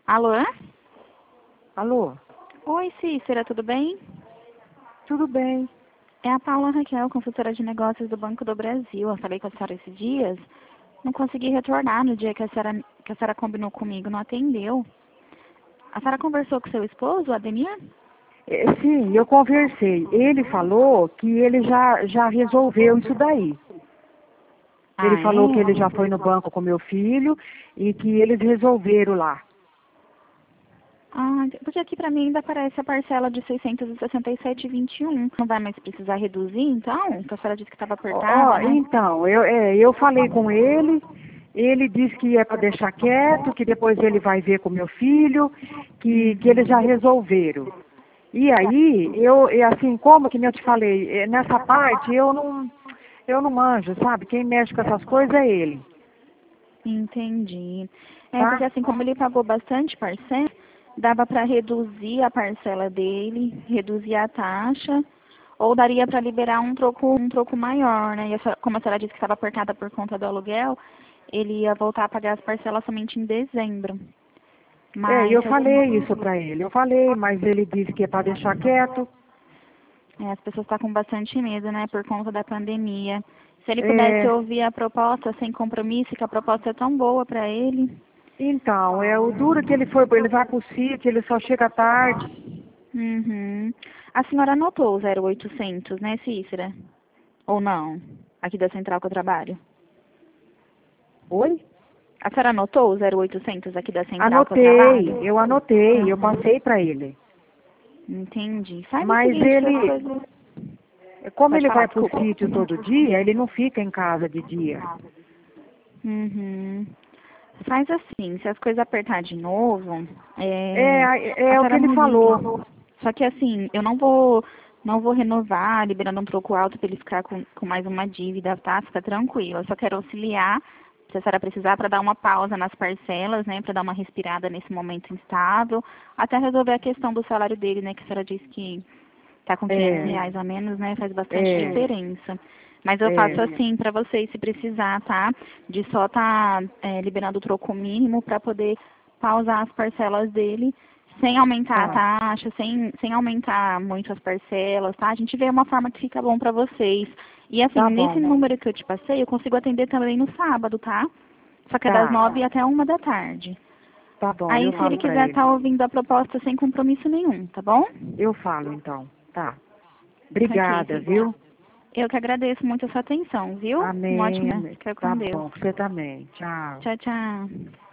Alô? Alô? Oi, Cícera, tudo bem? Tudo bem. É a Paula Raquel, consultora de negócios do Banco do Brasil. Eu falei com a senhora esses dias. Não consegui retornar no dia que a senhora combinou comigo, não atendeu. A senhora conversou com seu esposo, Ademir? Sim, eu conversei. Ele falou que ele já resolveu isso daí. Ele Ah, falou que ele é? já foi no banco com meu filho e que eles resolveram lá. Ah, porque aqui pra mim ainda aparece a parcela de 667,21. Não vai mais precisar reduzir, então? Que a senhora disse que estava apertada, né? Então, eu falei com ele disse que é para deixar quieto, que depois ele vai ver com meu filho, que eles já Uhum. resolveram. E aí, assim, como que nem eu te falei, nessa parte eu não manjo, sabe? Quem mexe com essas coisas é ele, Entendi. É, porque tá? assim, como ele pagou bastante parcela, dava para reduzir a parcela dele, reduzir a taxa, ou daria para liberar um troco maior, né? E como a senhora disse que estava apertada por conta do aluguel, ele ia voltar a pagar as parcelas somente em dezembro. E Mas, eu falei isso para ele, eu falei, mas ele disse que é para deixar quieto. as pessoas estão com bastante medo, né, por conta da pandemia. Se ele pudesse É, ouvir a proposta sem compromisso, que a proposta é tão boa para ele. então, o duro que ele vai pro sítio, ele só chega tarde. Uhum. A senhora anotou o 0800, né, Cícera? Ou não? Aqui da central que eu trabalho. Oi? A senhora anotou o 0800 aqui da central que eu Anotei, trabalho? eu anotei, eu Aham. passei para ele. Entendi. Faz o Mas seguinte, que as ele, coisas... como Pode ele falar, vai pro desculpa. sítio todo dia, ele não fica em casa de dia. Uhum. Faz assim, se as coisas apertar de novo, a É o que senhora ele me liga. falou. Só que assim, eu não vou renovar, liberando um troco alto para ele ficar com mais uma dívida, tá? Fica tranquila. Eu só quero auxiliar, se a senhora precisar, para dar uma pausa nas parcelas, né? Para dar uma respirada nesse momento instável, até resolver a questão do salário dele, né? Que a senhora disse que tá com 500 É, reais a menos, né? Faz bastante é, diferença. Mas eu faço é. assim para vocês, se precisar, tá? De só tá liberando o troco mínimo para poder pausar as parcelas dele, sem aumentar a Tá, taxa, sem aumentar muito as parcelas, tá? A gente vê uma forma que fica bom para vocês. E assim, tá nesse bom. número que eu te passei, eu consigo atender também no sábado, tá? Só que é das Tá, 9 até 1 da tarde. tá bom, eu Aí, se ele falo para quiser estar ele. ouvindo a proposta sem compromisso nenhum, tá bom? Eu falo então. Tá. Tá aqui, Obrigada, Cícera. viu? Eu que agradeço muito a sua atenção, viu? Um ótimo Amém, dia. amém. Fica Tá com Deus. bom, você também. Tchau. Tchau, tchau.